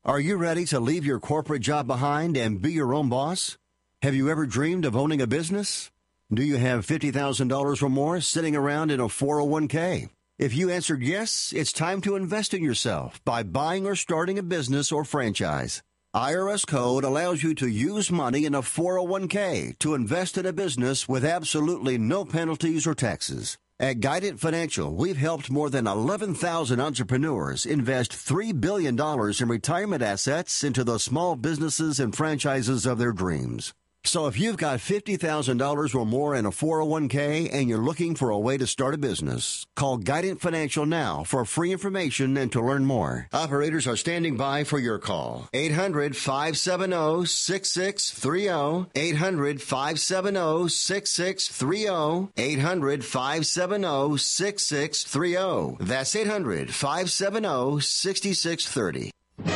Are you ready to leave your corporate job behind and be your own boss? Have you ever dreamed of owning a business? Do you have $50,000 or more sitting around in a 401k? If you answered yes, it's time to invest in yourself by buying or starting a business or franchise. IRS Code allows you to use money in a 401k to invest in a business with absolutely no penalties or taxes. At Guidant Financial, we've helped more than 11,000 entrepreneurs invest $3 billion in retirement assets into the small businesses and franchises of their dreams. So if you've got $50,000 or more in a 401k and you're looking for a way to start a business, call Guidant Financial now for free information and to learn more. Operators are standing by for your call. 800-570-6630. 800-570-6630. 800-570-6630. That's 800-570-6630.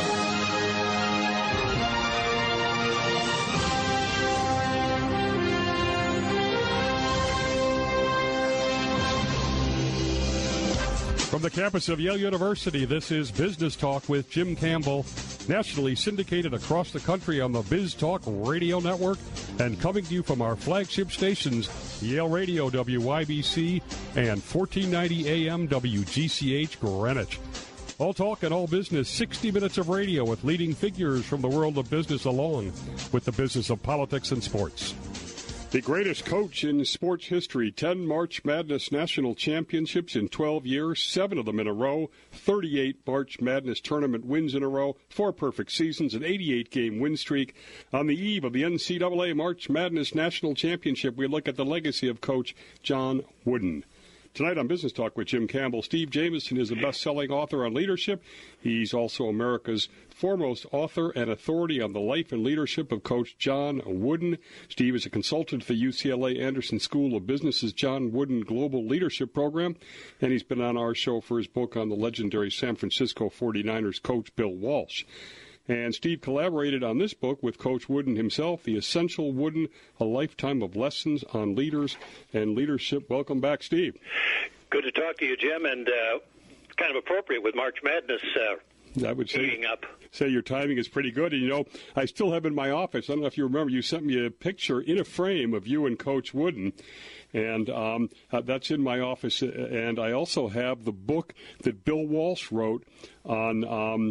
From the campus of Yale University, this is Business Talk with Jim Campbell, nationally syndicated across the country on the Biz Talk Radio Network and coming to you from our flagship stations, Yale Radio WYBC and 1490 AM WGCH Greenwich. All talk and all business, 60 minutes of radio with leading figures from the world of business along with the business of politics and sports. The greatest coach in sports history, 10 March Madness National Championships in 12 years, 7 of them in a row, 38 March Madness tournament wins in a row, 4 perfect seasons, an 88-game win streak. On the eve of the NCAA March Madness National Championship, we look at the legacy of Coach John Wooden. Tonight on Business Talk with Jim Campbell, Steve Jamison is a best-selling author on leadership. He's also America's foremost author and authority on the life and leadership of Coach John Wooden. Steve is a consultant for the UCLA Anderson School of Business's John Wooden Global Leadership Program, and he's been on our show for his book on the legendary San Francisco 49ers coach Bill Walsh. And Steve collaborated on this book with Coach Wooden himself, The Essential Wooden, A Lifetime of Lessons on Leaders and Leadership. Welcome back, Steve. Good to talk to you, Jim, and kind of appropriate with March Madness I would heating up. Say your timing is pretty good. And, you know, I still have in my office, I don't know if you remember, you sent me a picture in a frame of you and Coach Wooden. And that's in my office. And I also have the book that Bill Walsh wrote on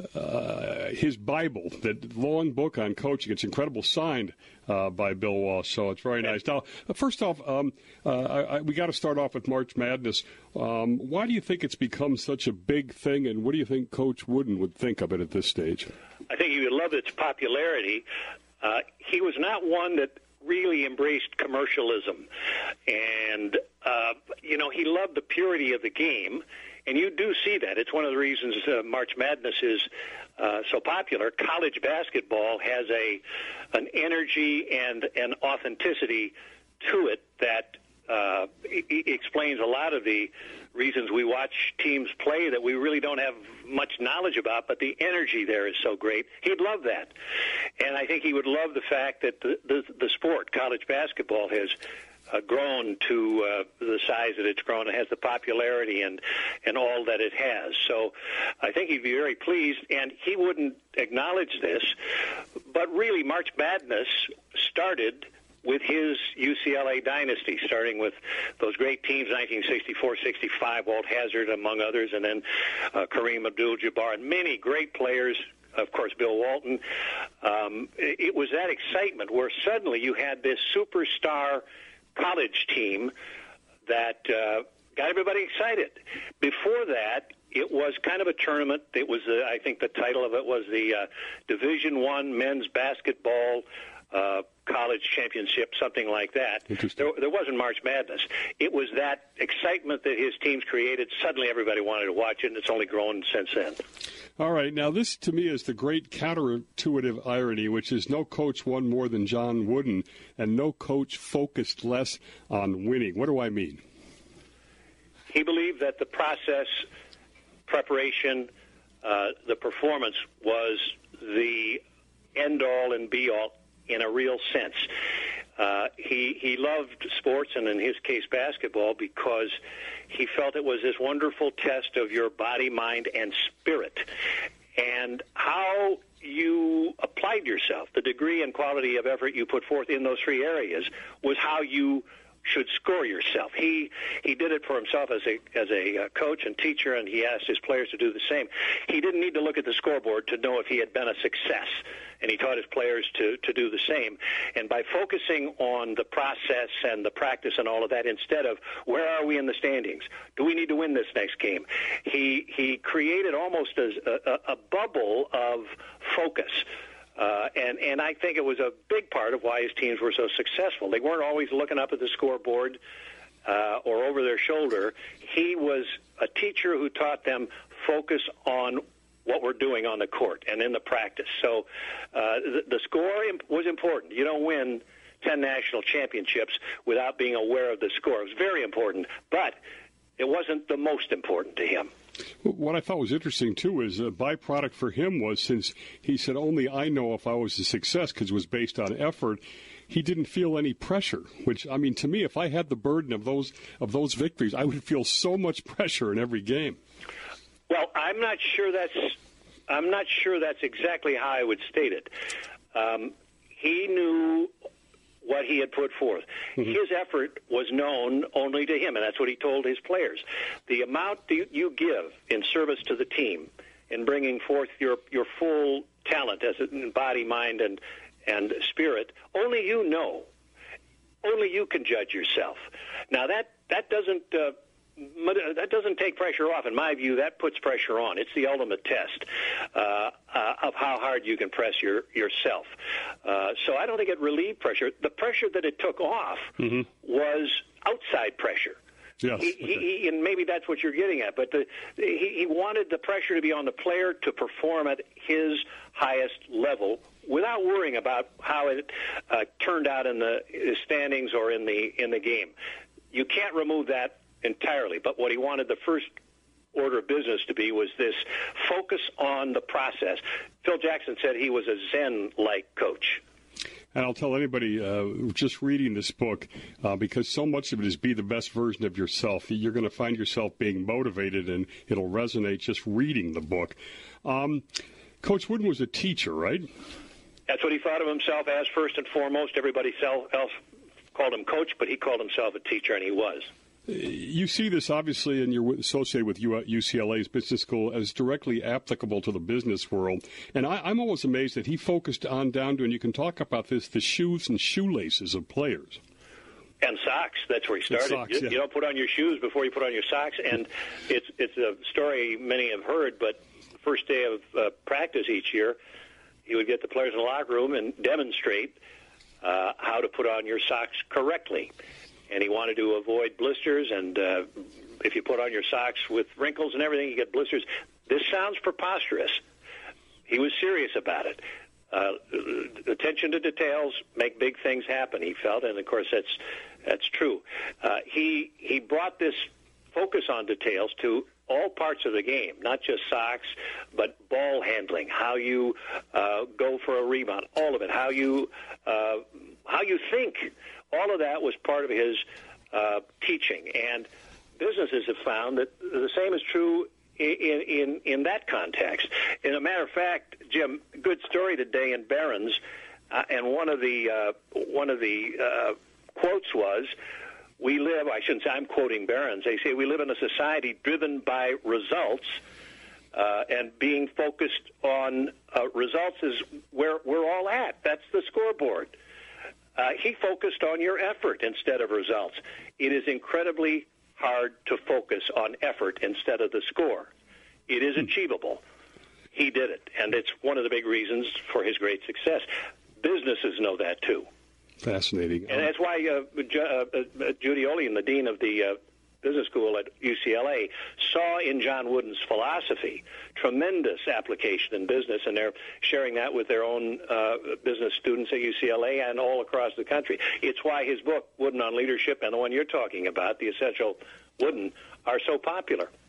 his Bible, that long book on coaching. It's incredible, signed by Bill Walsh, so it's very nice. Now, first off, we got to start off with March Madness. Why do you think it's become such a big thing, and what do you think Coach Wooden would think of it at this stage? I think he would love its popularity. He was not one that really embraced commercialism, and he loved the purity of the game. And you do see that. It's one of the reasons March Madness is so popular. College basketball has an energy and an authenticity to it that explains a lot of the reasons we watch teams play that we really don't have much knowledge about, but the energy there is so great. He'd love that. And I think he would love the fact that the sport, college basketball, has grown to the size that it's grown. It has the popularity and all that it has. So I think he'd be very pleased, and he wouldn't acknowledge this, but really March Madness started with his UCLA dynasty, starting with those great teams, 1964-65, Walt Hazzard among others, and then Kareem Abdul-Jabbar, and many great players, of course, Bill Walton. It was that excitement where suddenly you had this superstar college team that got everybody excited. Before that, it was kind of a tournament. It was, I think the title of it was the Division I Men's Basketball College Championship, something like that. There wasn't March Madness. It was that excitement that his teams created. Suddenly everybody wanted to watch it, and it's only grown since then. All right. Now, this, to me, is the great counterintuitive irony, which is no coach won more than John Wooden, and no coach focused less on winning. What do I mean? He believed that the process, preparation, the performance was the end-all and be-all in a real sense. He loved sports, and in his case basketball, because he felt it was this wonderful test of your body, mind, and spirit. and how you applied yourself, the degree and quality of effort you put forth in those three areas, was how you should score yourself. He did it for himself as a coach and teacher, and he asked his players to do the same. He didn't need to look at the scoreboard to know if he had been a success, and he taught his players to do the same. And by focusing on the process and the practice and all of that, instead of where are we in the standings, do we need to win this next game, he created almost a bubble of focus. And I think it was a big part of why his teams were so successful. They weren't always looking up at the scoreboard or over their shoulder. He was a teacher who taught them focus on what we're doing on the court and in the practice. So the score was important. You don't win 10 national championships without being aware of the score. It was very important, but it wasn't the most important to him. What I thought was interesting, too, is a byproduct for him was, since he said, only I know if I was a success because it was based on effort, he didn't feel any pressure, which, I mean, to me, if I had the burden of those victories, I would feel so much pressure in every game. Well, I'm not sure that's exactly how I would state it. He knew what he had put forth. Mm-hmm. His effort was known only to him, and that's what he told his players. The amount you give in service to the team, in bringing forth your full talent as in body, mind, and spirit, only you know. Only you can judge yourself. Now, that doesn't take pressure off. In my view, that puts pressure on. It's the ultimate test of how hard you can press yourself. So I don't think it relieved pressure. The pressure that it took off was outside pressure. Yes. And maybe that's what you're getting at. But he wanted the pressure to be on the player to perform at his highest level without worrying about how it turned out in the standings or in the game. You can't remove that entirely, but what he wanted the first order of business to be was this focus on the process. Phil Jackson said he was a Zen-like coach. And I'll tell anybody just reading this book, because so much of it is be the best version of yourself. You're going to find yourself being motivated, and it'll resonate just reading the book. Coach Wooden was a teacher, right? That's what he thought of himself as first and foremost. Everybody else called him coach, but he called himself a teacher, and he was. You see this, obviously, and you're associated with UCLA's business school, as directly applicable to the business world. And I'm always amazed that he focused on down to, and you can talk about this, the shoes and shoelaces of players. And socks. That's where he started. Socks, yeah. You don't put on your shoes before you put on your socks. And it's a story many have heard, but first day of practice each year, he would get the players in the locker room and demonstrate how to put on your socks correctly. And he wanted to avoid blisters, and if you put on your socks with wrinkles and everything, you get blisters. This sounds preposterous. He was serious about it. Attention to details make big things happen, he felt, and, of course, that's true. He brought this focus on details to all parts of the game, not just socks, but ball handling, how you go for a rebound, all of it, how you think. All of that was part of his teaching, and businesses have found that the same is true in that context. As a matter of fact, Jim, good story today in Barron's, and one of the quotes was, "We live." I shouldn't say I'm quoting Barron's. They say we live in a society driven by results, and being focused on results is where we're all at. That's the scoreboard. He focused on your effort instead of results. It is incredibly hard to focus on effort instead of the score. It is achievable. He did it, and it's one of the big reasons for his great success. Businesses know that, too. Fascinating. And that's why Judy Olean, the dean of the business school at UCLA, saw in John Wooden's philosophy tremendous application in business, and they're sharing that with their own business students at UCLA and all across the country. It's why his book, Wooden on Leadership, and the one you're talking about, The Essential Wooden, are so popular.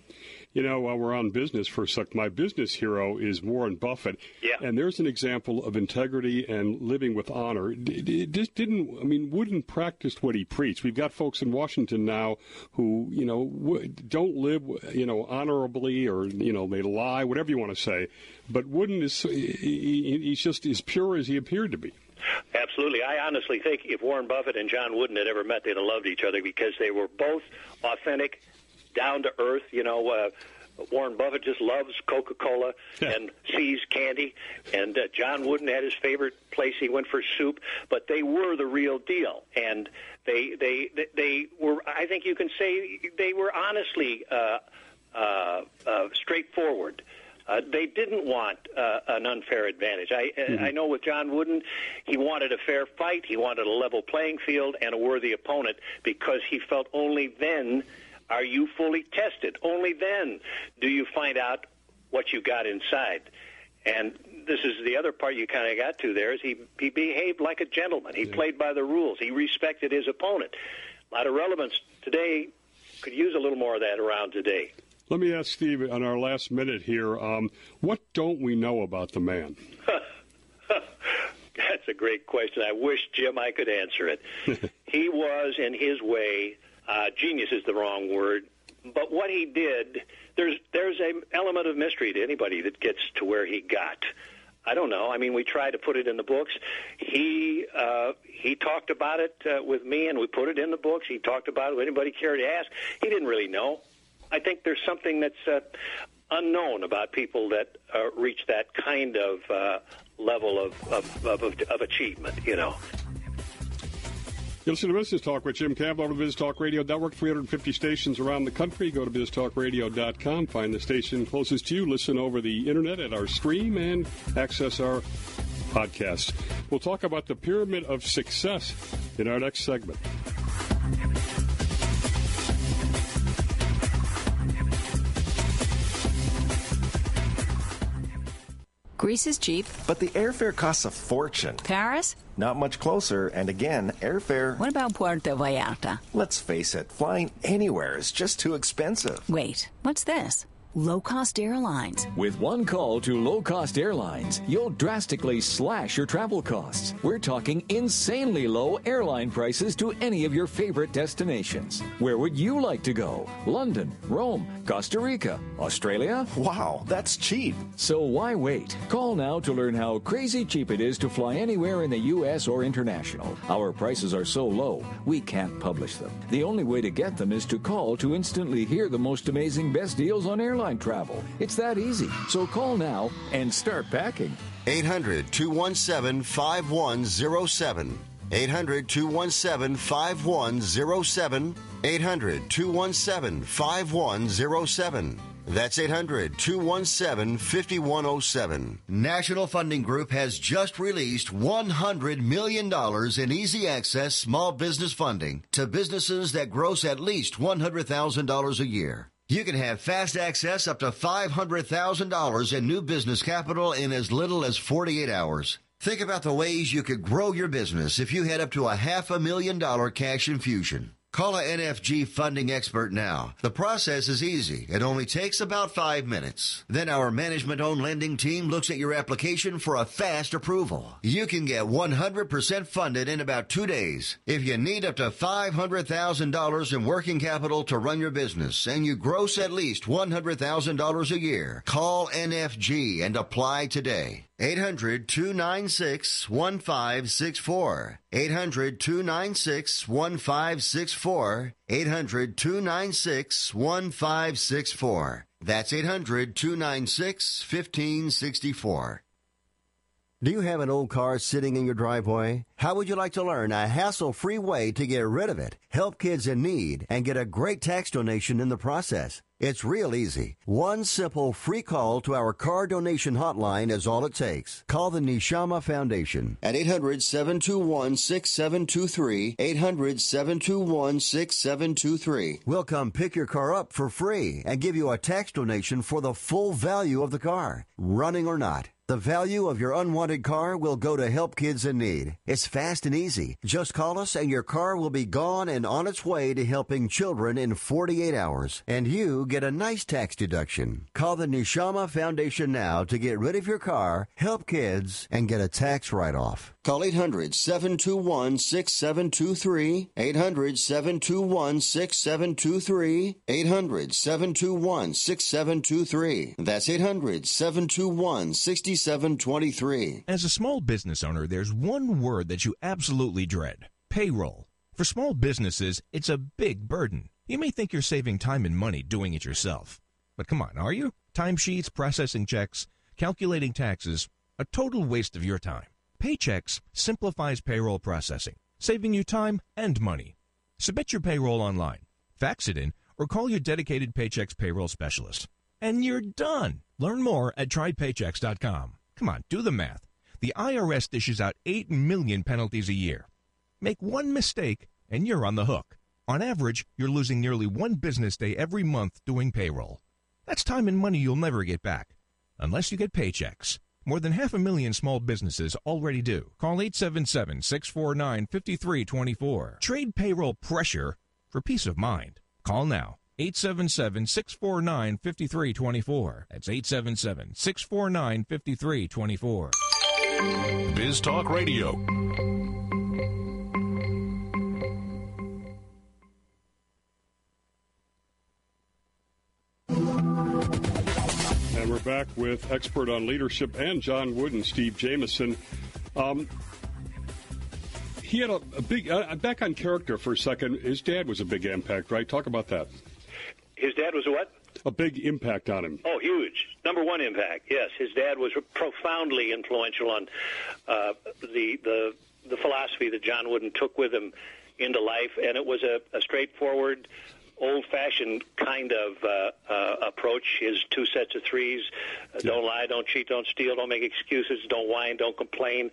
while we're on business for a sec, my business hero is Warren Buffett. Yeah. And there's an example of integrity and living with honor. Wooden practiced what he preached. We've got folks in Washington now who, don't live, honorably, or, they lie, whatever you want to say. But Wooden he's just as pure as he appeared to be. Absolutely. I honestly think if Warren Buffett and John Wooden had ever met, they'd have loved each other because they were both authentic, down to earth. Warren Buffett just loves Coca-Cola and sees candy, and John Wooden had his favorite place. He went for soup, but they were the real deal, and they were. I think you can say they were honestly straightforward. They didn't want an unfair advantage. I know with John Wooden, he wanted a fair fight. He wanted a level playing field and a worthy opponent because he felt only then are you fully tested. Only then do you find out what you got inside. And this is the other part you kind of got to there is he behaved like a gentleman. He played by the rules. He respected his opponent. A lot of relevance today. Could use a little more of that around today. Let me ask Steve, on our last minute here, what don't we know about the man? That's a great question. I wish, Jim, I could answer it. He was, in his way, genius is the wrong word, but what he did, there's an element of mystery to anybody that gets to where he got. I don't know. I mean, we tried to put it in the books. He talked about it with me, and we put it in the books. He talked about it with anybody cared to ask. He didn't really know. I think there's something that's unknown about people that reach that kind of level of achievement, You listen to Business Talk with Jim Campbell over the Business Talk Radio Network, 350 stations around the country. Go to BizTalkRadio.com, find the station closest to you, listen over the Internet at our stream, and access our podcast. We'll talk about the pyramid of success in our next segment. Greece is cheap. But the airfare costs a fortune. Paris? Not much closer, and again, airfare... What about Puerto Vallarta? Let's face it, flying anywhere is just too expensive. Wait, what's this? Low-cost airlines. With one call to low-cost airlines, you'll drastically slash your travel costs. We're talking insanely low airline prices to any of your favorite destinations. Where would you like to go? London, Rome, Costa Rica, Australia? Wow, that's cheap. So why wait? Call now to learn how crazy cheap it is to fly anywhere in the U.S. or international. Our prices are so low, we can't publish them. The only way to get them is to call to instantly hear the most amazing best deals on airline travel. It's that easy. So call now and start packing. 800-217-5107. 800-217-5107. 800-217-5107. That's 800-217-5107. National Funding Group has just released $100 million in easy access small business funding to businesses that gross at least $100,000 a year. You can have fast access up to $500,000 in new business capital in as little as 48 hours. Think about the ways you could grow your business if you had up to a $500,000 cash infusion. Call a NFG funding expert now. The process is easy. It only takes about 5 minutes. Then our management-owned lending team looks at your application for a fast approval. You can get 100% funded in about 2 days. If you need up to $500,000 in working capital to run your business and you gross at least $100,000 a year, call NFG and apply today. 800-296-1564. 800-296-1564. 800-296-1564. That's 800-296-1564. Do you have an old car sitting in your driveway? How would you like to learn a hassle-free way to get rid of it, help kids in need, and get a great tax donation in the process? It's real easy. One simple free call to our car donation hotline is all it takes. Call the Neshama Foundation at 800-721-6723, 800-721-6723. We'll come pick your car up for free and give you a tax donation for the full value of the car, running or not. The value of your unwanted car will go to help kids in need. It's fast and easy. Just call us and your car will be gone and on its way to helping children in 48 hours. And you get a nice tax deduction. Call the Neshama Foundation now to get rid of your car, help kids, and get a tax write-off. Call 800-721-6723, 800-721-6723, 800-721-6723. That's 800-721-6723. As a small business owner, there's one word that you absolutely dread: payroll. For small businesses, it's a big burden. You may think you're saving time and money doing it yourself. But come on, are you? Timesheets, processing checks, calculating taxes, a total waste of your time. Paychex simplifies payroll processing, saving you time and money. Submit your payroll online, fax it in, or call your dedicated Paychex payroll specialist. And you're done. Learn more at trypaychex.com. Come on, do the math. The IRS dishes out 8 million penalties a year. Make one mistake, and you're on the hook. On average, you're losing nearly one business day every month doing payroll. That's time and money you'll never get back, unless you get Paychex. More than 500,000 small businesses already do. Call 877-649-5324. Trade payroll pressure for peace of mind. Call now. 877-649-5324. That's 877-649-5324. Biz Talk Radio. And we're back with expert on leadership and John Wooden, Steve Jamison. He had a big, back on character for a second, his dad was a big impact, right? Talk about that. His dad was a what? A big impact on him. Oh, huge. Number one impact, yes. His dad was profoundly influential on the philosophy that John Wooden took with him into life, and it was a straightforward, old-fashioned kind of approach. His 2 sets of threes: don't lie, don't cheat, don't steal, don't make excuses, don't whine, don't complain.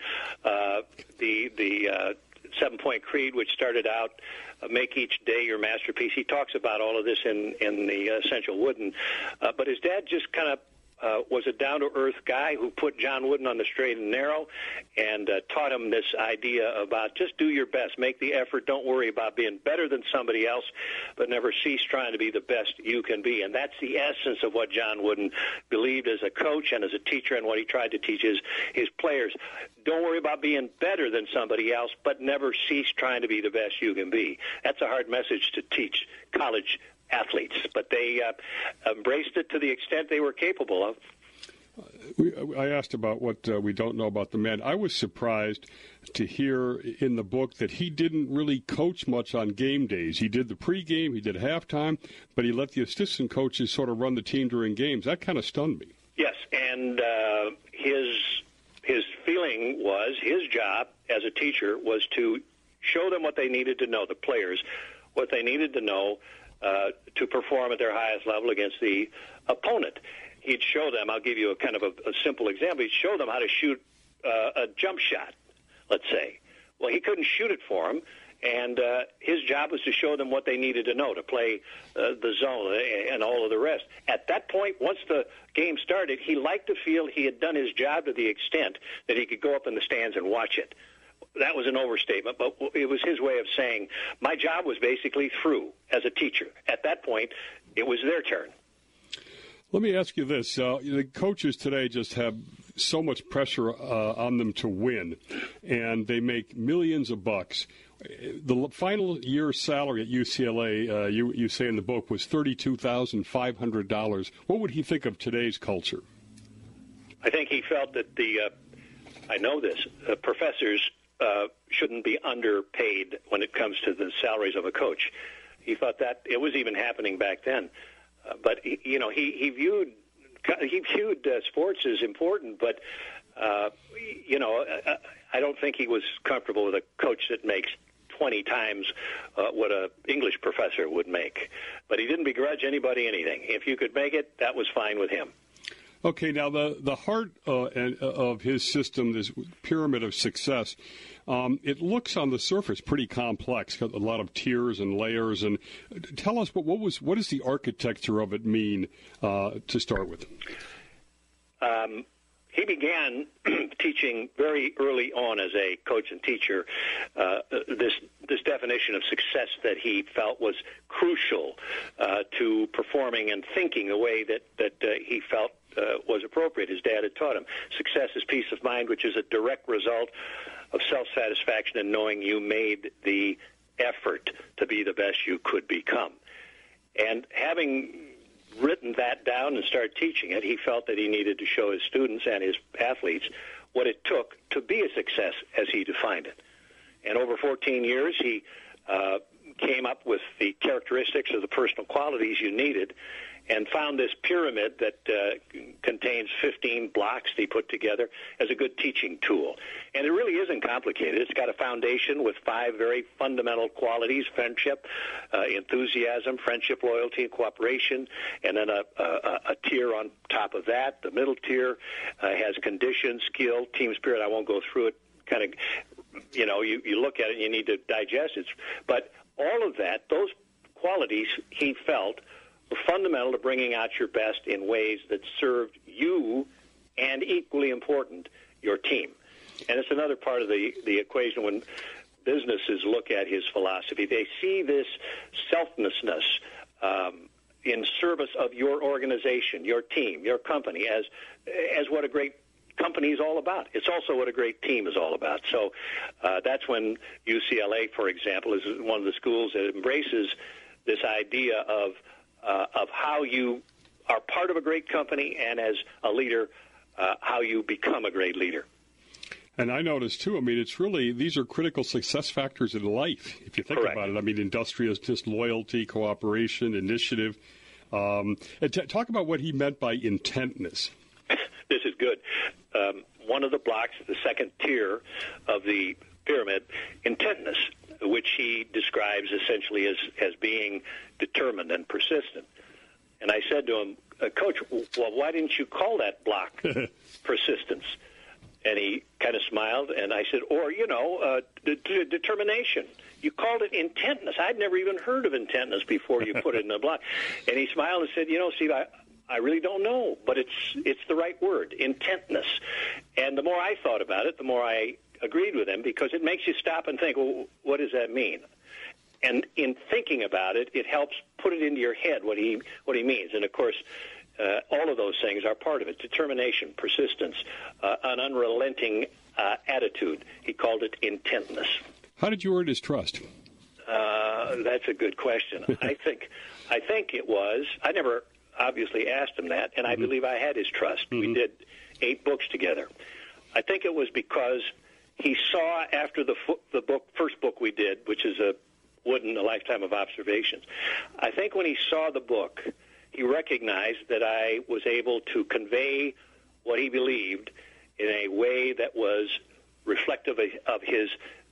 The 7-point creed, which started out, make each day your masterpiece. He talks about all of this in the Essential Wooden. But his dad just kind of was a down-to-earth guy who put John Wooden on the straight and narrow and taught him this idea about just do your best, make the effort, don't worry about being better than somebody else, but never cease trying to be the best you can be. And that's the essence of what John Wooden believed as a coach and as a teacher, and what he tried to teach his players. Don't worry about being better than somebody else, but never cease trying to be the best you can be. That's a hard message to teach college athletes, but they embraced it to the extent they were capable of. I asked about what we don't know about the man. I was surprised to hear in the book that he didn't really coach much on game days. He did the pregame, he did halftime, but he let the assistant coaches sort of run the team during games. That kind of stunned me. Yes, and his feeling was his job as a teacher was to show them what they needed to know, the players, what they needed to know to perform at their highest level against the opponent. He'd show them, I'll give you a kind of a simple example, he'd show them how to shoot a jump shot, let's say. Well, he couldn't shoot it for them, and his job was to show them what they needed to know to play the zone and all of the rest. At that point, once the game started, he liked to feel he had done his job to the extent that he could go up in the stands and watch it. That was an overstatement, but it was his way of saying, my job was basically through as a teacher. At that point, it was their turn. Let me ask you this. The coaches today just have so much pressure on them to win, and they make millions of bucks. The final year salary at UCLA, you say in the book, was $32,500. What would he think of today's culture? I think he felt that professors shouldn't be underpaid when it comes to the salaries of a coach. He thought that it was even happening back then. But he viewed sports as important, but I don't think he was comfortable with a coach that makes 20 times what an English professor would make. But he didn't begrudge anybody anything. If you could make it, that was fine with him. Okay, now the heart of his system, this pyramid of success, it looks on the surface pretty complex, got a lot of tiers and layers. And tell us what does the architecture of it mean to start with? He began teaching very early on as a coach and teacher this definition of success that he felt was crucial to performing and thinking the way that he felt was appropriate. His dad had taught him. Success is peace of mind, which is a direct result of self-satisfaction and knowing you made the effort to be the best you could become. And having written that down and started teaching it, he felt that he needed to show his students and his athletes what it took to be a success as he defined it. And over 14 years, he came up with the characteristics of the personal qualities you needed and found this pyramid that contains 15 blocks that he put together as a good teaching tool. And it really isn't complicated. It's got a foundation with 5 very fundamental qualities: friendship, enthusiasm, friendship, loyalty, and cooperation, and then a tier on top of that. The middle tier has condition, skill, team spirit. I won't go through it. Kind of, you look at it and you need to digest it. But all of that, those qualities, he felt, were fundamental to bringing out your best in ways that served you and, equally important, your team. And it's another part of the equation when businesses look at his philosophy. They see this selflessness in service of your organization, your team, your company as what a great company is all about. It's also what a great team is all about. So that's when UCLA, for example, is one of the schools that embraces this idea of how you are part of a great company, and as a leader, how you become a great leader. And I noticed, too, it's really, these are critical success factors in life, if you think Correct. about it. Industriousness, loyalty, cooperation, initiative. And talk about what he meant by intentness. This is good. One of the blocks, the second tier of the pyramid, intentness, which he describes essentially as being determined and persistent. And I said to him, Coach, well, why didn't you call that block persistence? And he kind of smiled, and I said, or, determination. You called it intentness. I'd never even heard of intentness before you put it in the block. And he smiled and said, Steve, I really don't know, but it's the right word, intentness. And the more I thought about it, the more I agreed with him, because it makes you stop and think, well, what does that mean? And in thinking about it, it helps put it into your head what he means. And, of course, all of those things are part of it: determination, persistence, an unrelenting attitude. He called it intentness. How did you earn his trust? That's a good question. I think it was. I never obviously asked him that, and I believe I had his trust. We did 8 books together. I think it was because he saw after the first book we did, which is A Lifetime of Observations. I think when he saw the book, he recognized that I was able to convey what he believed in a way that was reflective of his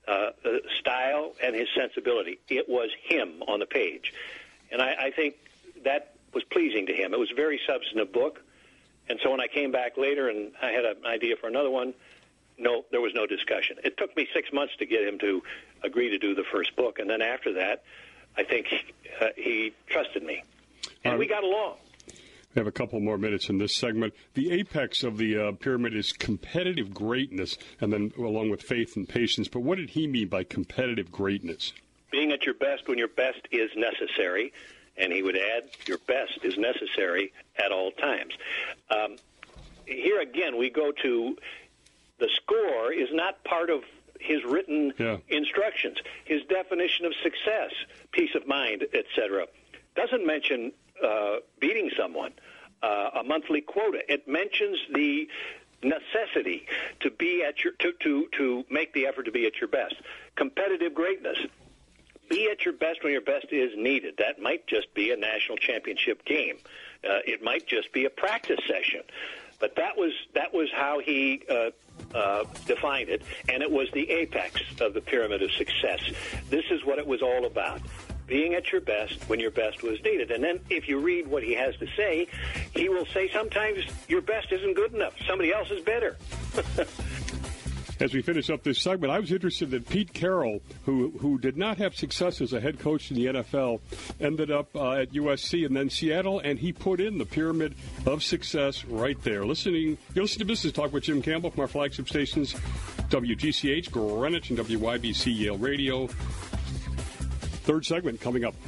style and his sensibility. It was him on the page. And I think that was pleasing to him. It was a very substantive book. And so when I came back later and I had an idea for another one, no, there was no discussion. It took me 6 months to get him to agree to do the first book. And then after that, I think he trusted me. And we got along. We have a couple more minutes in this segment. The apex of the pyramid is competitive greatness, and then along with faith and patience. But what did he mean by competitive greatness? Being at your best when your best is necessary. And he would add, your best is necessary at all times. Here again, we go to the score is not part of his written instructions. His definition of success, peace of mind, etc., doesn't mention beating someone, a monthly quota. It mentions the necessity to be at your to make the effort to be at your best. Competitive greatness. Be at your best when your best is needed. That might just be a national championship game. It might just be a practice session. But that was how he defined it, and it was the apex of the pyramid of success. This is what it was all about: being at your best when your best was needed. And then if you read what he has to say, he will say sometimes your best isn't good enough. Somebody else is better. as we finish up this segment, I was interested that Pete Carroll, who did not have success as a head coach in the NFL, ended up at USC and then Seattle, and he put in the pyramid of success right there. You listen to Business Talk with Jim Campbell from our flagship stations, WGCH, Greenwich, and WYBC Yale Radio. Third segment coming up.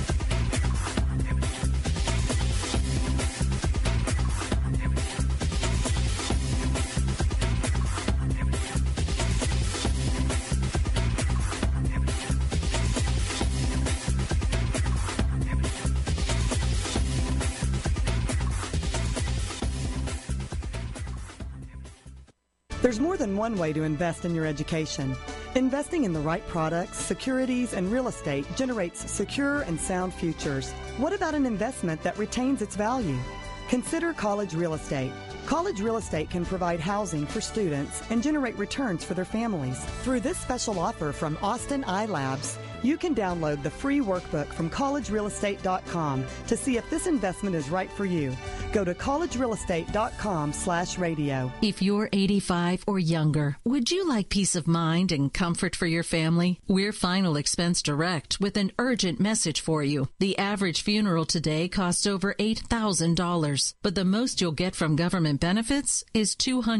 There's more than one way to invest in your education. Investing in the right products, securities, and real estate generates secure and sound futures. What about an investment that retains its value? Consider College Real Estate. College Real Estate can provide housing for students and generate returns for their families. Through this special offer from Austin iLabs, you can download the free workbook from collegerealestate.com to see if this investment is right for you. Go to collegerealestate.com/radio. If you're 85 or younger, would you like peace of mind and comfort for your family? We're Final Expense Direct with an urgent message for you. The average funeral today costs over $8,000, but the most you'll get from government benefits is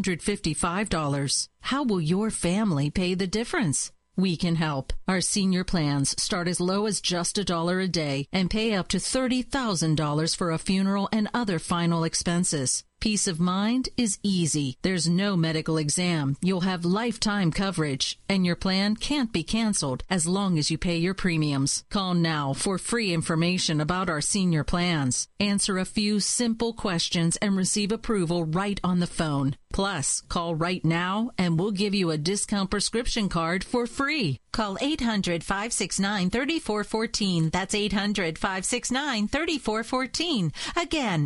$255. How will your family pay the difference? We can help. Our senior plans start as low as just $1 a day and pay up to $30,000 for a funeral and other final expenses. Peace of mind is easy. There's no medical exam. You'll have lifetime coverage, and your plan can't be canceled as long as you pay your premiums. Call now for free information about our senior plans. Answer a few simple questions and receive approval right on the phone. Plus, call right now and we'll give you a discount prescription card for free. Call 800-569-3414. That's 800-569-3414. Again,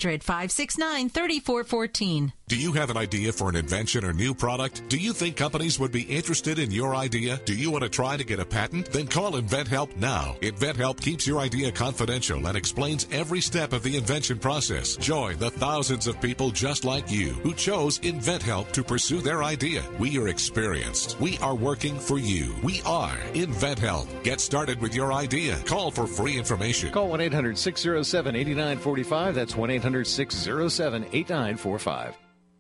800-569-3414. Do you have an idea for an invention or new product? Do you think companies would be interested in your idea? Do you want to try to get a patent? Then call InventHelp now. InventHelp keeps your idea confidential and explains every step of the invention process. Join the thousands of people just like you who chose InventHelp to pursue their idea. We are experienced. We are working for you. We are InventHelp. Get started with your idea. Call for free information. Call 1-800-607-8945. That's 1-800-607-8945.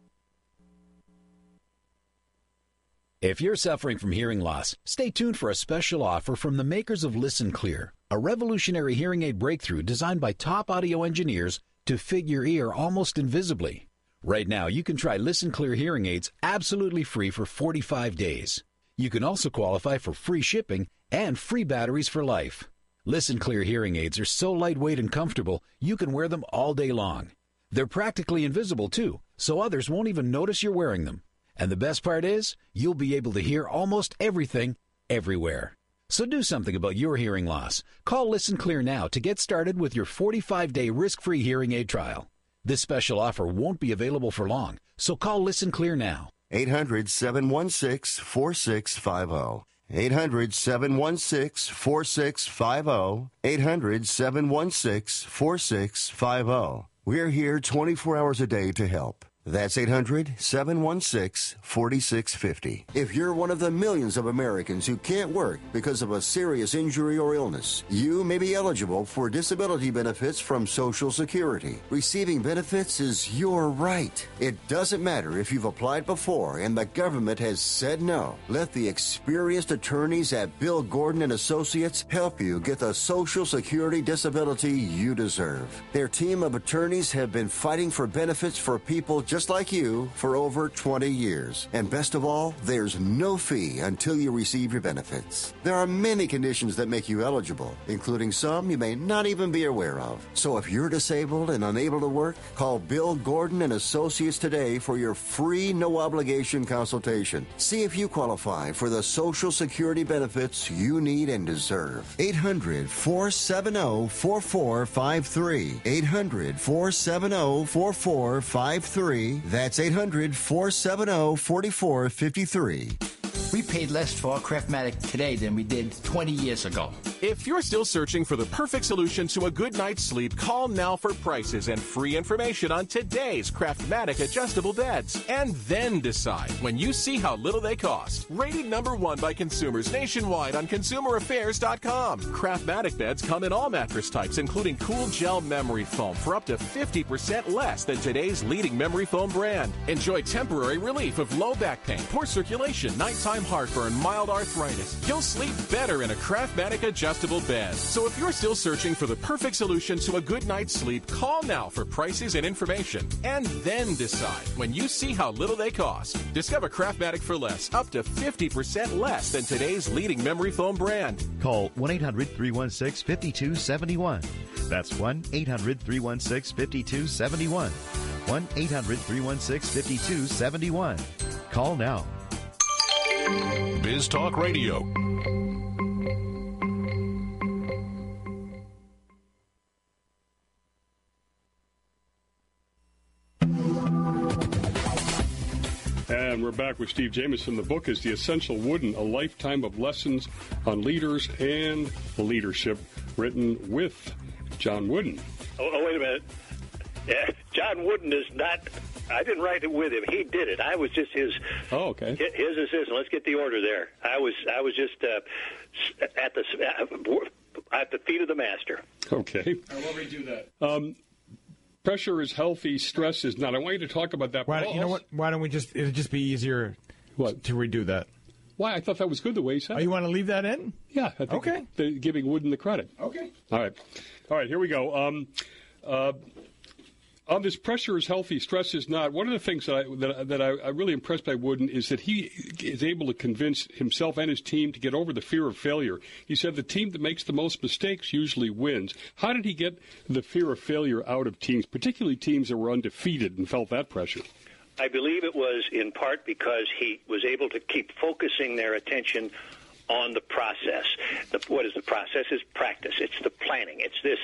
If you're suffering from hearing loss, stay tuned for a special offer from the makers of Listen Clear, a revolutionary hearing aid breakthrough designed by top audio engineers to fit your ear almost invisibly. Right now, you can try Listen Clear hearing aids absolutely free for 45 days. You can also qualify for free shipping and free batteries for life. Listen Clear hearing aids are so lightweight and comfortable, you can wear them all day long. They're practically invisible, too, so others won't even notice you're wearing them. And the best part is, you'll be able to hear almost everything, everywhere. So do something about your hearing loss. Call Listen Clear now to get started with your 45-day risk-free hearing aid trial. This special offer won't be available for long, so call Listen Clear now. 800-716-4650. 800-716-4650. 800-716-4650. We're here 24 hours a day to help. That's 800-716-4650. If you're one of the millions of Americans who can't work because of a serious injury or illness, you may be eligible for disability benefits from Social Security. Receiving benefits is your right. It doesn't matter if you've applied before and the government has said no. Let the experienced attorneys at Bill Gordon and Associates help you get the Social Security disability you deserve. Their team of attorneys have been fighting for benefits for people just like you for over 20 years. And best of all, there's no fee until you receive your benefits. There are many conditions that make you eligible, including some you may not even be aware of. So if you're disabled and unable to work, call Bill Gordon and Associates today for your free no-obligation consultation. See if you qualify for the Social Security benefits you need and deserve. 800-470-4453. 800-470-4453. That's 800-470-4453. We paid less for our Craftmatic today than we did 20 years ago. If you're still searching for the perfect solution to a good night's sleep, call now for prices and free information on today's Craftmatic adjustable beds. And then decide when you see how little they cost. Rated #1 by consumers nationwide on ConsumerAffairs.com. Craftmatic beds come in all mattress types, including cool gel memory foam for up to 50% less than today's leading memory foam brand. Enjoy temporary relief of low back pain, poor circulation, nighttime heartburn, mild arthritis. You'll sleep better in a Craftmatic adjustable bed. So if you're still searching for the perfect solution to a good night's sleep, call now for prices and information. And then decide when you see how little they cost. Discover Craftmatic for less, up to 50% less than today's leading memory foam brand. Call 1-800-316-5271. That's 1-800-316-5271. 1-800-316-5271. Call now. Biz Talk Radio. And we're back with Steve Jamison. The book is The Essential Wooden, A Lifetime of Lessons on Leaders and Leadership, written with John Wooden. Oh, wait a minute. Yeah, John Wooden is not... I didn't write it with him. He did it. I was just his his assistant. Let's get the order there. I was just at the feet of the master. Okay. I will redo that. Pressure is healthy, stress is not. I want you to talk about that. You know what? Why don't we it'll just be easier to redo that. Why? I thought that was good the way he said it. Oh, you want to leave that in? Yeah. I think giving Wooden the credit. Okay. All right, here we go. On this pressure is healthy, stress is not. One of the things that I really impressed by Wooden is that he is able to convince himself and his team to get over the fear of failure. He said the team that makes the most mistakes usually wins. How did he get the fear of failure out of teams, particularly teams that were undefeated and felt that pressure? I believe it was in part because he was able to keep focusing their attention on the process. What is the process? Is practice. It's the planning. It's this,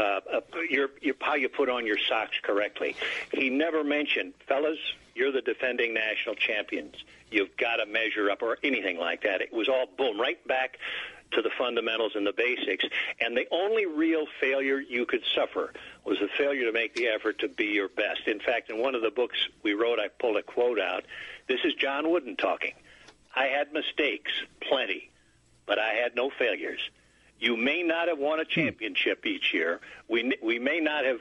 how you put on your socks correctly. He never mentioned, fellas, you're the defending national champions. You've got to measure up or anything like that. It was all boom, right back to the fundamentals and the basics. And the only real failure you could suffer was the failure to make the effort to be your best. In fact, in one of the books we wrote, I pulled a quote out. This is John Wooden talking. I had mistakes, plenty, but I had no failures. You may not have won a championship each year. We may not have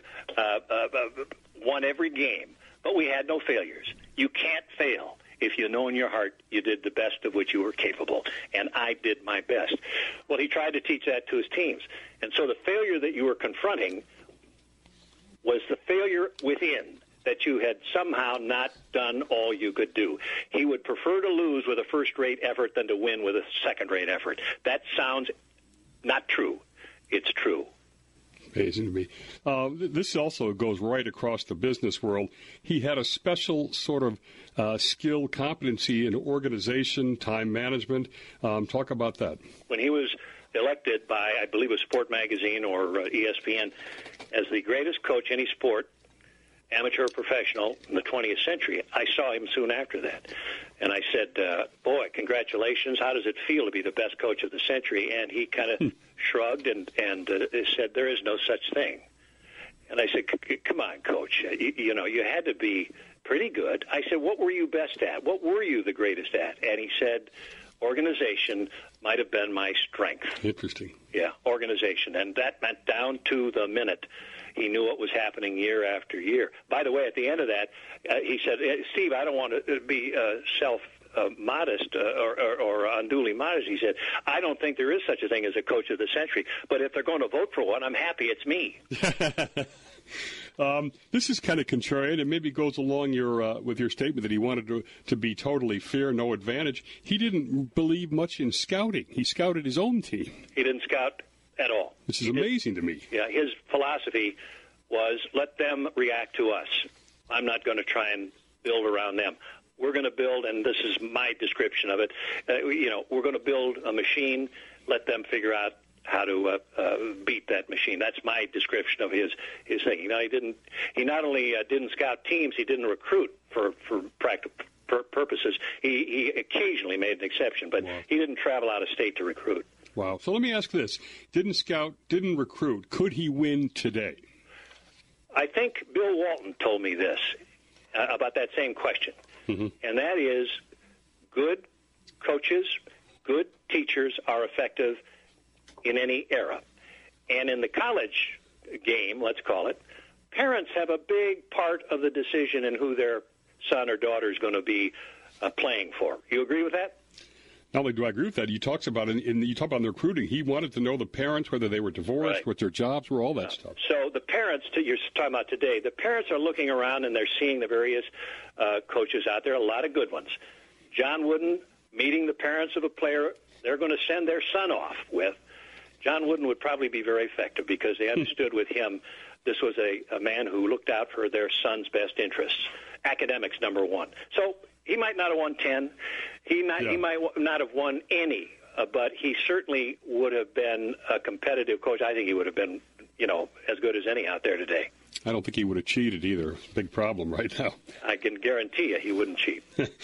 won every game, but we had no failures. You can't fail if you know in your heart you did the best of which you were capable, and I did my best. Well, he tried to teach that to his teams. And so the failure that you were confronting was the failure within, that you had somehow not done all you could do. He would prefer to lose with a first-rate effort than to win with a second-rate effort. That sounds not true. It's true. Amazing to me. This also goes right across the business world. He had a special sort of skill, competency in organization, time management. Talk about that. When he was elected by, I believe it was Sport Magazine or ESPN, as the greatest coach any sport, amateur or professional, in the 20th century, I saw him soon after that. And I said, boy, congratulations. How does it feel to be the best coach of the century? And he kind of shrugged and said, there is no such thing. And I said, come on, Coach. You had to be pretty good. I said, what were you best at? What were you the greatest at? And he said, organization might have been my strength. Interesting. Yeah, organization. And that meant down to the minute. He knew what was happening year after year. By the way, at the end of that, he said, Steve, I don't want to be self-modest or unduly modest. He said, I don't think there is such a thing as a coach of the century, but if they're going to vote for one, I'm happy it's me. This is kind of contrarian, and maybe goes along with your statement that he wanted to be totally fair, no advantage. He didn't believe much in scouting. He scouted his own team. He didn't scout at all. This is amazing to me. Yeah, his philosophy was let them react to us. I'm not going to try and build around them. We're going to build, and this is my description of it, we're going to build a machine, let them figure out how to beat that machine. That's my description of his thing. He not only didn't scout teams, he didn't recruit for practical purposes. He occasionally made an exception, but he didn't travel out of state to recruit. Wow. So let me ask this. Didn't scout, didn't recruit. Could he win today? I think Bill Walton told me this about that same question. Mm-hmm. And that is, good coaches, good teachers are effective in any era. And in the college game, let's call it, parents have a big part of the decision in who their son or daughter is going to be playing for. You agree with that? Not only do I agree with that, you talk about you talk about the recruiting. He wanted to know the parents, whether they were divorced, right, what their jobs were, all that stuff. So the parents, you're talking about today, the parents are looking around and they're seeing the various coaches out there, a lot of good ones. John Wooden meeting the parents of a player they're going to send their son off with. John Wooden would probably be very effective because they understood with him this was a man who looked out for their son's best interests. Academics, number one. So he might not have won 10. He might not have won any, but he certainly would have been a competitive coach. I think he would have been, as good as any out there today. I don't think he would have cheated either. Big problem right now. I can guarantee you he wouldn't cheat.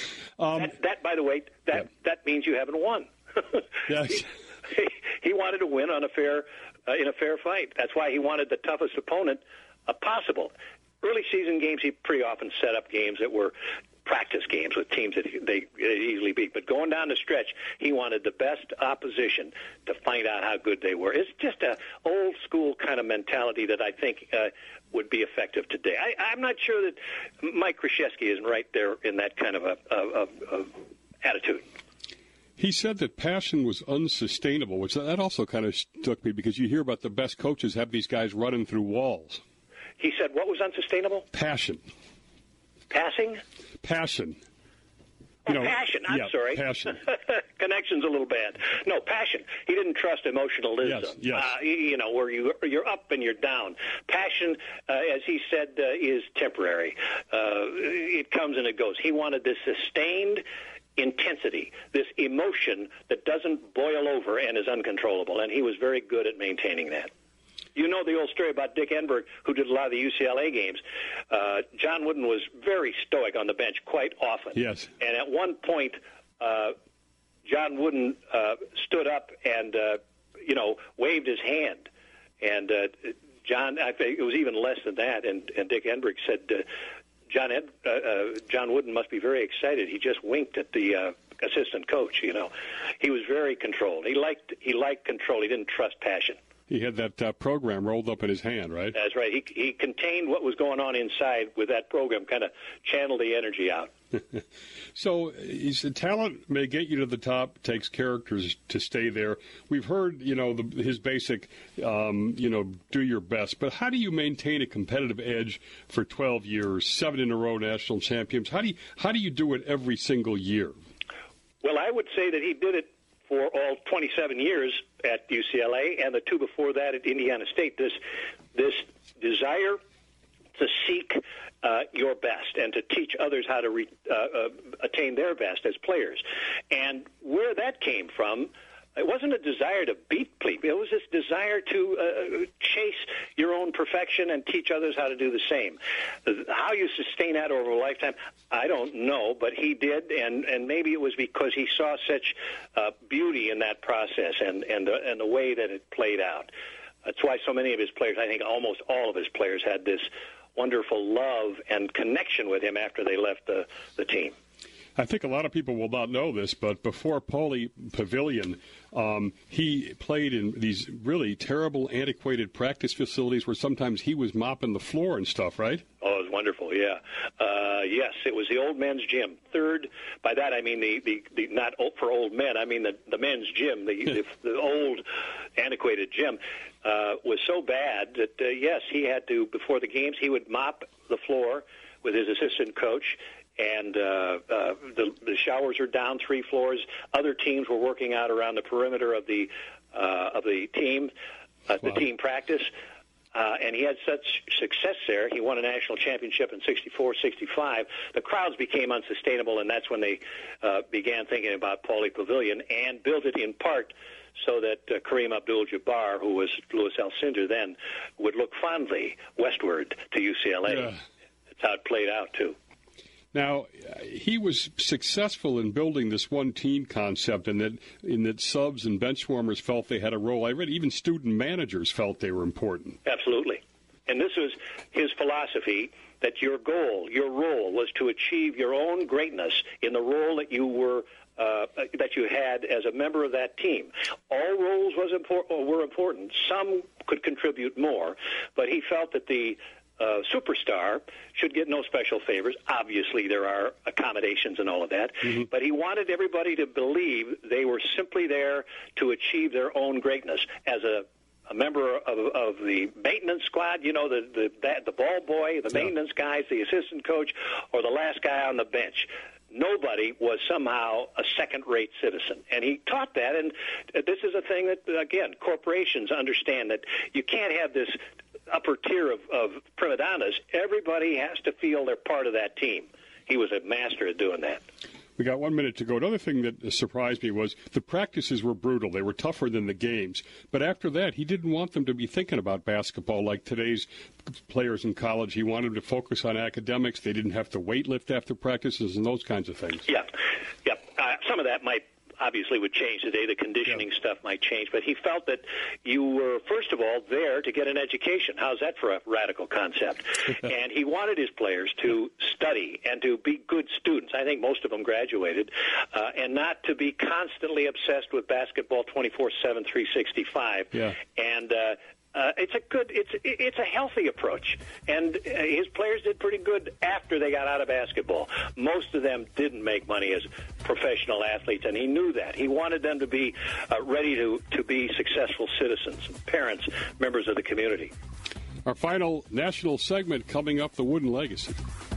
That, by the way, that means you haven't won. Yes. He wanted to win on in a fair fight. That's why he wanted the toughest opponent possible. Early season games, he pretty often set up games that were practice games with teams that they easily beat. But going down the stretch, he wanted the best opposition to find out how good they were. It's just a old school kind of mentality that I think would be effective today. I'm not sure that Mike Krzyzewski isn't right there in that kind of a attitude. He said that passion was unsustainable, which that also kind of struck me because you hear about the best coaches have these guys running through walls. He said what was unsustainable? Passion. Passing? Passion. Passion. I'm sorry. Passion. Connection's a little bad. No, passion. He didn't trust emotionalism. Yes. Where you're up and you're down. Passion, as he said, is temporary. It comes and it goes. He wanted this sustained intensity, this emotion that doesn't boil over and is uncontrollable, and he was very good at maintaining that. You know the old story about Dick Enberg, who did a lot of the UCLA games. John Wooden was very stoic on the bench quite often. Yes. And at one point, John Wooden stood up and, waved his hand. And I think it was even less than that. And Dick Enberg said, John Wooden must be very excited. He just winked at the assistant coach. He was very controlled. He liked control. He didn't trust passion. He had that program rolled up in his hand, right? That's right. He contained what was going on inside with that program, kind of channeled the energy out. So he said talent may get you to the top, takes characters to stay there. We've heard, his basic, do your best. But how do you maintain a competitive edge for 12 years, 7 in a row national champions? How do you do it every single year? Well, I would say that he did it for all 27 years at UCLA and the 2 before that at Indiana State. This desire to seek your best and to teach others how to attain their best as players. And where that came from, it wasn't a desire to beat people. It was this desire to chase your own perfection and teach others how to do the same. How you sustain that over a lifetime, I don't know, but he did, and maybe it was because he saw such beauty in that process and the way that it played out. That's why so many of his players, I think almost all of his players, had this wonderful love and connection with him after they left the team. I think a lot of people will not know this, but before Pauley Pavilion, he played in these really terrible, antiquated practice facilities where sometimes he was mopping the floor and stuff, right? Oh, it was wonderful, yeah. Yes, it was the old men's gym. Third, by that I mean the not for old men, I mean the men's gym, the old, antiquated gym. Was so bad that, yes, he had to, before the games, he would mop the floor with his assistant coach, and the showers are down 3 floors. Other teams were working out around the perimeter of the team, the team practice. And he had such success there. He won a national championship in 64, 65. The crowds became unsustainable, and that's when they began thinking about Pauley Pavilion and built it in part so that Kareem Abdul-Jabbar, who was Louis Alcindor then, would look fondly westward to UCLA. Yeah. That's how it played out, too. Now, he was successful in building this one-team concept, in that subs and bench warmers felt they had a role. I read even student managers felt they were important. Absolutely. And this was his philosophy, that your goal, your role, was to achieve your own greatness in the role that you were that you had as a member of that team. All roles were important. Some could contribute more, but he felt that the superstar should get no special favors. Obviously, there are accommodations and all of that, but he wanted everybody to believe they were simply there to achieve their own greatness. As a member of the maintenance squad, you know, the ball boy, the maintenance guys, the assistant coach, or the last guy on the bench. Nobody was somehow a second-rate citizen. And he taught that, and this is a thing that, again, corporations understand, that you can't have this upper tier of prima donnas. Everybody has to feel they're part of that team. He was a master at doing that. We got 1 minute to go. Another thing that surprised me was the practices were brutal. They were tougher than the games. But after that, he didn't want them to be thinking about basketball like today's players in college. He wanted them to focus on academics. They didn't have to weight lift after practices and those kinds of things. Yeah. Some of that obviously would change today. The conditioning stuff might change, but he felt that you were, first of all, there to get an education. How's that for a radical concept? And he wanted his players to study and to be good students. I think most of them graduated, and not to be constantly obsessed with basketball 24/7, 365. Yeah. And it's a healthy approach, and his players did pretty good after they got out of basketball. Most of them didn't make money as professional athletes, and he knew that. He wanted them to be ready to be successful citizens, parents, members of the community. Our final national segment coming up, the Wooden Legacy.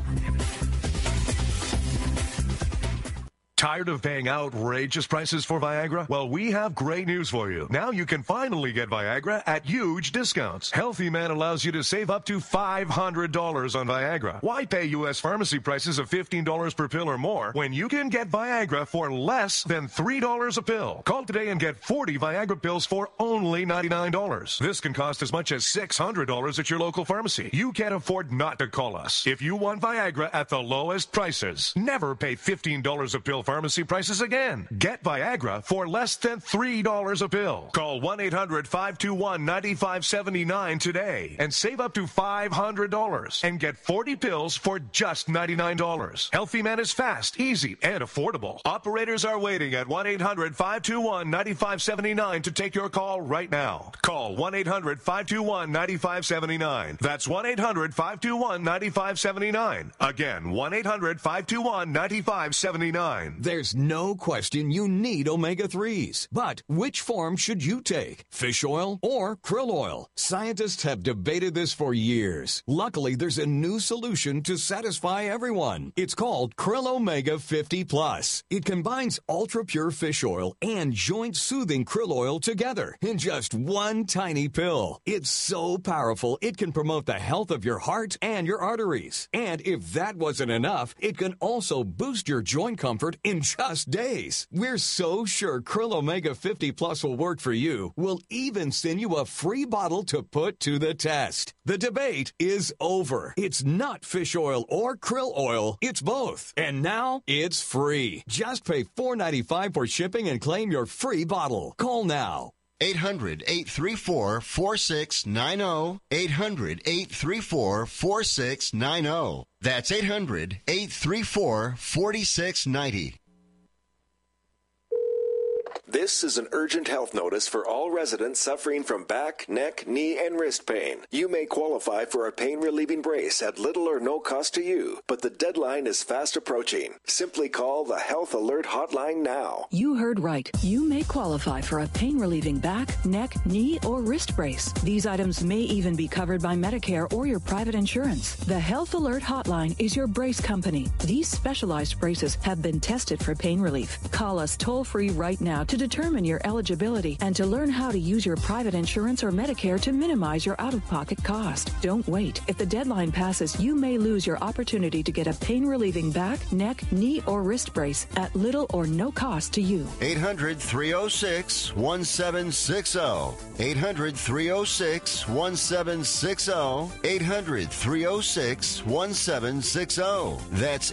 Tired of paying outrageous prices for Viagra? Well, we have great news for you. Now you can finally get Viagra at huge discounts. Healthy Man allows you to save up to $500 on Viagra. Why pay U.S. pharmacy prices of $15 per pill or more when you can get Viagra for less than $3 a pill? Call today and get 40 Viagra pills for only $99. This can cost as much as $600 at your local pharmacy. You can't afford not to call us. If you want Viagra at the lowest prices, never pay $15 a pill pharmacy prices again. Get Viagra for less than $3 a pill. Call 1-800-521-9579 today and save up to $500 and get 40 pills for just $99. Healthy Man is fast, easy, and affordable. Operators are waiting at 1-800-521-9579 to take your call right now. Call 1-800-521-9579. That's 1-800-521-9579. Again, 1-800-521-9579. There's no question you need omega-3s. But which form should you take? Fish oil or krill oil? Scientists have debated this for years. Luckily, there's a new solution to satisfy everyone. It's called Krill Omega 50 Plus. It combines ultra-pure fish oil and joint-soothing krill oil together in just one tiny pill. It's so powerful, it can promote the health of your heart and your arteries. And if that wasn't enough, it can also boost your joint comfort in just days. We're so sure Krill Omega 50 Plus will work for you. We'll even send you a free bottle to put to the test. The debate is over. It's not fish oil or krill oil. It's both. And now it's free. Just pay $4.95 for shipping and claim your free bottle. Call now. 800-834-4690. 800-834-4690. That's 800-834-4690. This is an urgent health notice for all residents suffering from back, neck, knee, and wrist pain. You may qualify for a pain-relieving brace at little or no cost to you, but the deadline is fast approaching. Simply call the Health Alert Hotline now. You heard right. You may qualify for a pain-relieving back, neck, knee, or wrist brace. These items may even be covered by Medicare or your private insurance. The Health Alert Hotline is your brace company. These specialized braces have been tested for pain relief. Call us toll-free right now to determine your eligibility and to learn how to use your private insurance or Medicare to minimize your out-of-pocket cost. Don't wait. If the deadline passes, you may lose your opportunity to get a pain-relieving back, neck, knee, or wrist brace at little or no cost to you. 800-306-1760. 800-306-1760. 800-306-1760. That's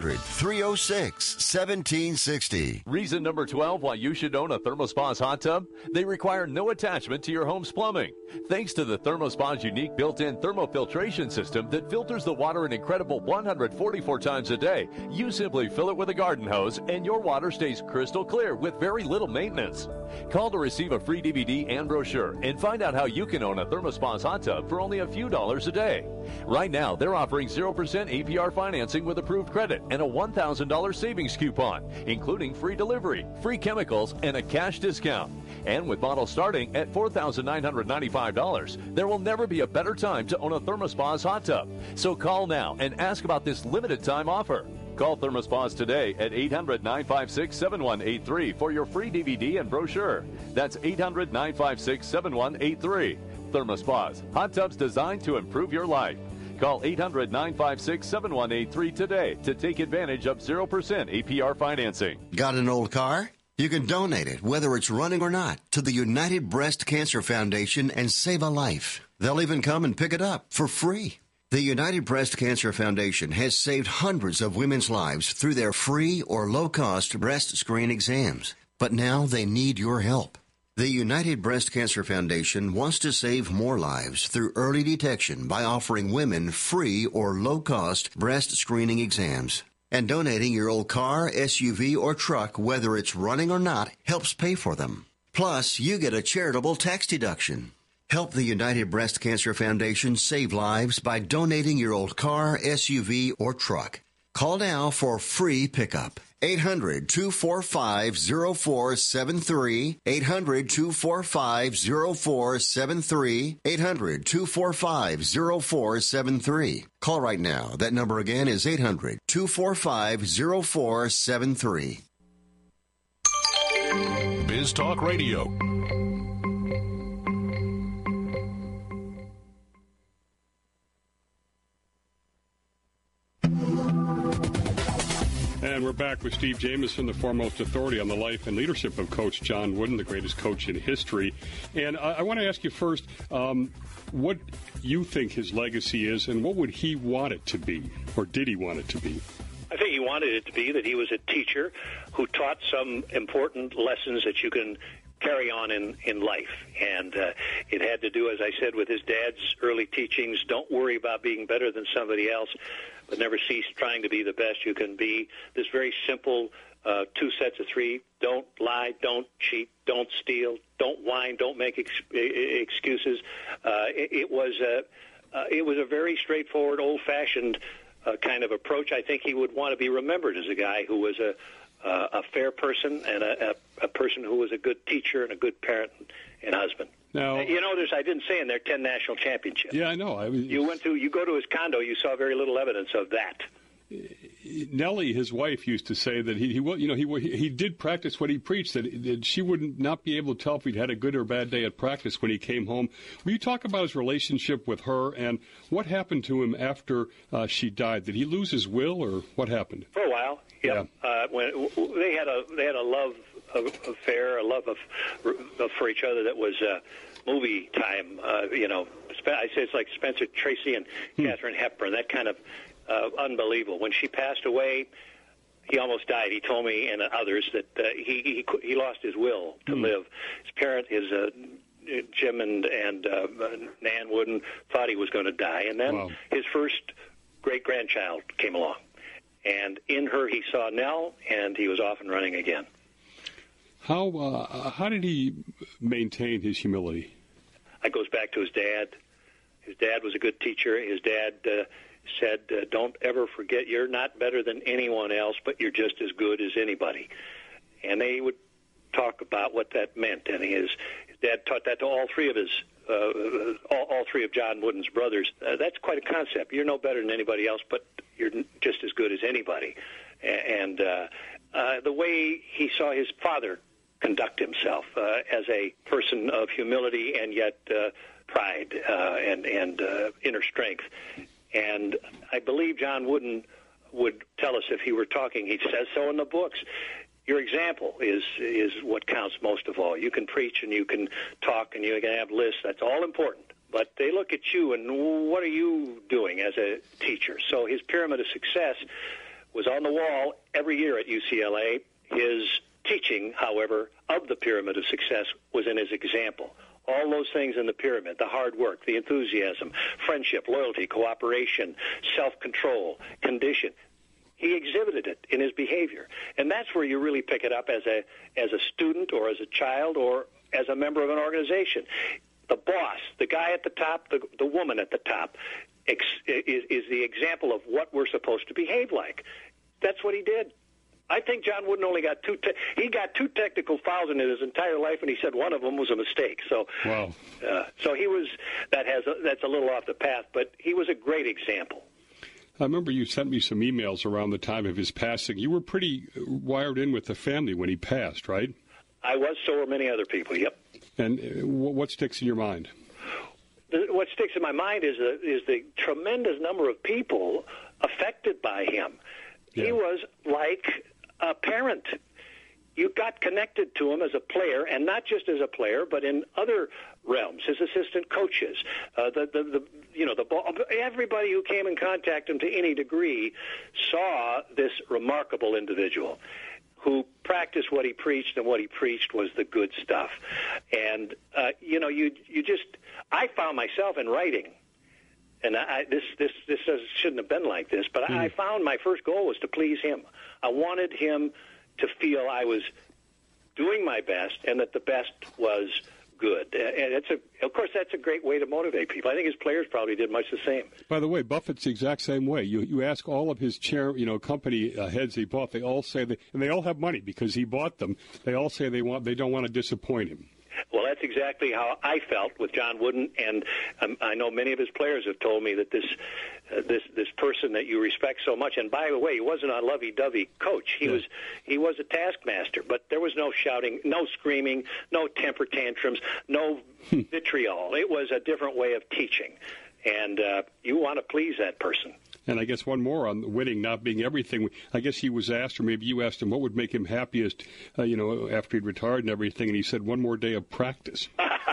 800-306-1760. Reason number 12 why you should own a ThermoSpa's hot tub? They require no attachment to your home's plumbing. Thanks to the ThermoSpa's unique built-in thermofiltration system that filters the water an incredible 144 times a day, you simply fill it with a garden hose and your water stays crystal clear with very little maintenance. Call to receive a free DVD and brochure and find out how you can own a ThermoSpa's hot tub for only a few dollars a day. Right now, they're offering 0% APR financing with approved credit and a $1,000 savings coupon, including free delivery, free chemicals, and a cash discount. And with models starting at $4,995, there will never be a better time to own a ThermoSpa's hot tub. So call now and ask about this limited time offer. Call ThermoSpa's today at 800-956-7183 for your free DVD and brochure. That's 800-956-7183. ThermoSpa's, hot tubs designed to improve your life. Call 800-956-7183 today to take advantage of 0% APR financing. Got an old car? You can donate it, whether it's running or not, to the United Breast Cancer Foundation and save a life. They'll even come and pick it up for free. The United Breast Cancer Foundation has saved hundreds of women's lives through their free or low-cost breast screen exams. But now they need your help. The United Breast Cancer Foundation wants to save more lives through early detection by offering women free or low-cost breast screening exams. And donating your old car, SUV, or truck, whether it's running or not, helps pay for them. Plus, you get a charitable tax deduction. Help the United Breast Cancer Foundation save lives by donating your old car, SUV, or truck. Call now for free pickup. 800-245-0473. 800-245-0473. 800-245-0473. Call right now. That number again is 800-245-0473. Biz Talk Radio. And we're back with Steve Jamison, the foremost authority on the life and leadership of Coach John Wooden, the greatest coach in history. And I want to ask you first, what you think his legacy is, and what would he want it to be, or did he want it to be? I think he wanted it to be that he was a teacher who taught some important lessons that you can carry on in life. And it had to do, as I said, with his dad's early teachings. Don't worry about being better than somebody else, but never cease trying to be the best you can be. This very simple 2 sets of 3. Don't lie, don't cheat, don't steal, don't whine, don't make excuses. It was a very straightforward, old-fashioned kind of approach. I think he would want to be remembered as a guy who was a fair person and a person who was a good teacher and a good parent and husband. Now, you know, I didn't say in there 10 national championships. Yeah, I know. You go to his condo, you saw very little evidence of that. Nellie, his wife, used to say that he did practice what he preached, that she would not be able to tell if he'd had a good or bad day at practice when he came home. Will you talk about his relationship with her and what happened to him after she died? Did he lose his will, or what happened? For a while, yeah. When they had a love affair, a love for each other that was movie time. I say it's like Spencer Tracy and Katharine Hepburn, that kind of unbelievable. When she passed away, he almost died. He told me and others that he lost his will to live. His parent, Jim and Nan Wooden, thought he was going to die, and then his first great-grandchild came along, and in her he saw Nell, and he was off and running again. How did he maintain his humility? It goes back to his dad. His dad was a good teacher. His dad said, don't ever forget you're not better than anyone else, but you're just as good as anybody. And they would talk about what that meant. And his dad taught that to all three of John Wooden's brothers. That's quite a concept. You're no better than anybody else, but you're just as good as anybody. And the way he saw his father conduct himself as a person of humility and yet pride and inner strength. And I believe John Wooden would tell us if he were talking. He says so in the books. Your example is what counts most of all. You can preach and you can talk and you can have lists. That's all important. But they look at you and what are you doing as a teacher? So his pyramid of success was on the wall every year at UCLA. His teaching, however, of the pyramid of success was in his example. All those things in the pyramid, the hard work, the enthusiasm, friendship, loyalty, cooperation, self-control, condition, he exhibited it in his behavior. And that's where you really pick it up as a student or as a child or as a member of an organization. The boss, the guy at the top, the woman at the top, is the example of what we're supposed to behave like. That's what he did. I think John Wooden only got two technical fouls in his entire life, and he said one of them was a mistake. So, wow. So he was that's a little off the path, but he was a great example. I remember you sent me some emails around the time of his passing. You were pretty wired in with the family when he passed, right? I was. So were many other people. Yep. And what sticks in your mind? What sticks in my mind is the tremendous number of people affected by him. Yeah. He was like a parent. You got connected to him as a player, and not just as a player, but in other realms. His assistant coaches, the ball. Everybody who came in contact with him to any degree saw this remarkable individual who practiced what he preached, and what he preached was the good stuff. And I found myself in writing. And this shouldn't have been like this, but I found my first goal was to please him. I wanted him to feel I was doing my best and that the best was good. And of course, that's a great way to motivate people. I think his players probably did much the same. By the way, Buffett's the exact same way. You ask all of his company heads he bought, they all say and they all have money because he bought them. They all say they don't want to disappoint him. Well, that's exactly how I felt with John Wooden, and I know many of his players have told me that this person that you respect so much. And by the way, he wasn't a lovey-dovey coach. He was a taskmaster, but there was no shouting, no screaming, no temper tantrums, no vitriol. It was a different way of teaching, and you want to please that person. And I guess one more on winning not being everything. I guess he was asked, or maybe you asked him, what would make him happiest, after he'd retired and everything, and he said one more day of practice.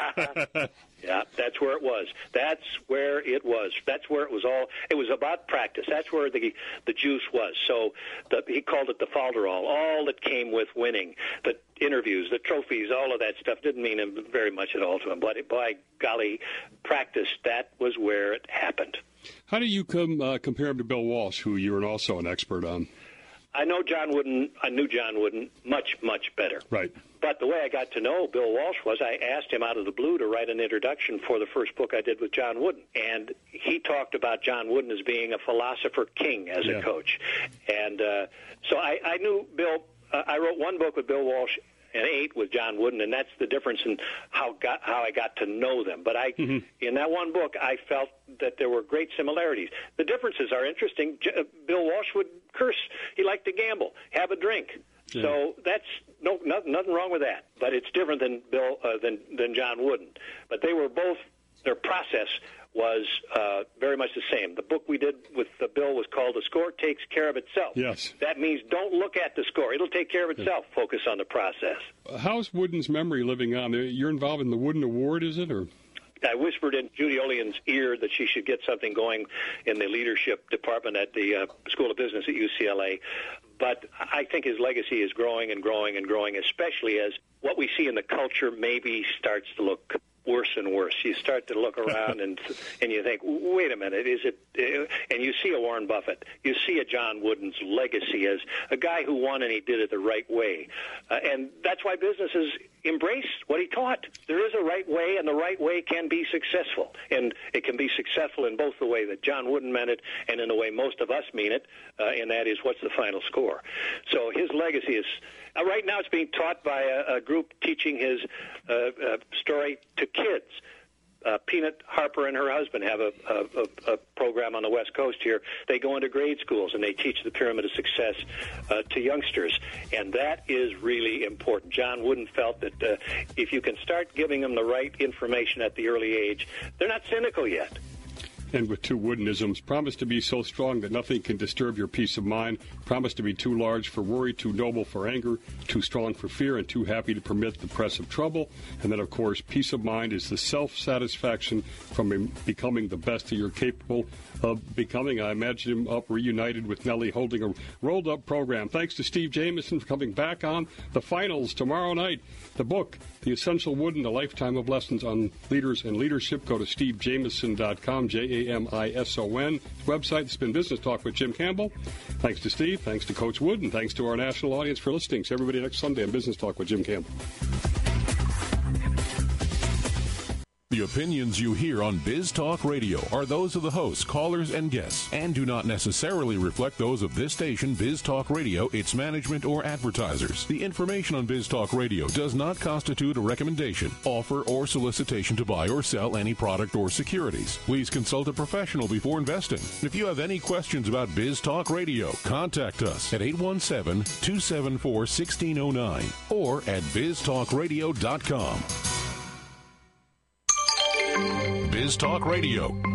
Yeah, that's where it was. That's where it was. That's where it was all. It was about practice. That's where the juice was. So he called it the falderall. All that came with winning, the interviews, the trophies, all of that stuff didn't mean very much at all to him. But by golly, practice, that was where it happened. How do you compare him to Bill Walsh, who you're also an expert on? I knew John Wooden much, much better. Right. But the way I got to know Bill Walsh was I asked him out of the blue to write an introduction for the first book I did with John Wooden. And he talked about John Wooden as being a philosopher king as a coach. And so I knew Bill. I wrote one book with Bill Walsh and 8 with John Wooden, and that's the difference in how I got to know them. But in that one book, I felt that there were great similarities. The differences are interesting. Bill Walsh would curse. He liked to gamble, have a drink. Yeah. So that's nothing wrong with that. But it's different than than John Wooden. But they were both. Their process was very much the same. The book we did with Bill was called The Score Takes Care of Itself. Yes. That means don't look at the score. It'll take care of itself. Yeah. Focus on the process. How's Wooden's memory living on? You're involved in the Wooden Award, is it? Or I whispered in Judy Olean's ear that she should get something going in the leadership department at the School of Business at UCLA. But I think his legacy is growing and growing and growing, especially as what we see in the culture maybe starts to look worse and worse. You start to look around and you think, wait a minute, is it? And you see a Warren Buffett, you see a John Wooden's legacy as a guy who won and he did it the right way, and that's why businesses embrace what he taught. There is a right way, and the right way can be successful, and it can be successful in both the way that John Wooden meant it and in the way most of us mean it, and that is what's the final score. So his legacy is. Right now it's being taught by a group teaching his story to kids. Peanut Harper and her husband have a program on the West Coast here. They go into grade schools and they teach the Pyramid of Success to youngsters, and that is really important. John Wooden felt that if you can start giving them the right information at the early age, they're not cynical yet. And with two Woodenisms, promise to be so strong that nothing can disturb your peace of mind, promise to be too large for worry, too noble for anger, too strong for fear, and too happy to permit the press of trouble. And then, of course, peace of mind is the self-satisfaction from becoming the best that you're capable of becoming. I imagine him up reunited with Nellie holding a rolled-up program. Thanks to Steve Jameson for coming back on the finals tomorrow night. The book, The Essential Wooden, A Lifetime of Lessons on Leaders and Leadership. Go to stevejameson.com, Jamison. Website. It's been Business Talk with Jim Campbell. Thanks to Steve. Thanks to Coach Wood. And thanks to our national audience for listening. See everybody next Sunday on Business Talk with Jim Campbell. The opinions you hear on Biz Talk Radio are those of the hosts, callers, and guests, and do not necessarily reflect those of this station, Biz Talk Radio, its management, or advertisers. The information on Biz Talk Radio does not constitute a recommendation, offer, or solicitation to buy or sell any product or securities. Please consult a professional before investing. If you have any questions about Biz Talk Radio, contact us at 817-274-1609 or at biztalkradio.com. Biz Talk Radio,